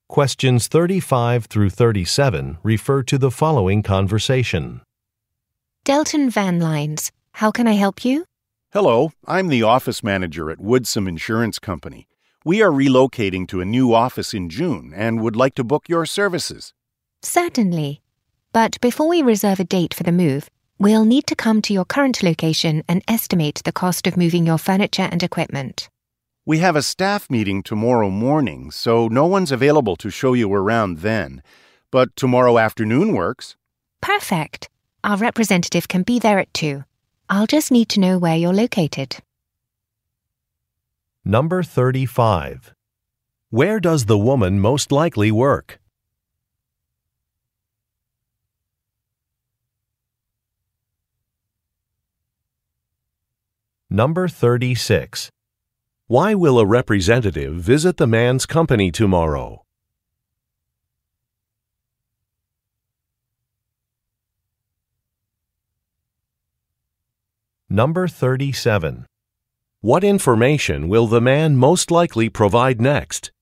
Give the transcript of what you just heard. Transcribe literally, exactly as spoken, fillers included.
Questions thirty-five through thirty-seven refer to the following conversation. Delton Van Lines, how can I help you? Hello, I'm the office manager at Woodsum Insurance Company. We are relocating to a new office in June and would like to book your services. Certainly. But before we reserve a date for the move, we'll need to come to your current location and estimate the cost of moving your furniture and equipment. We have a staff meeting tomorrow morning, so no one's available to show you around then. But tomorrow afternoon works. Perfect. Our representative can be there at two. I'll just need to know where you're located. Number thirty-five. Where does the woman most likely work? Number thirty-six. Why will a representative visit the man's company tomorrow? Number thirty-seven. What information will the man most likely provide next?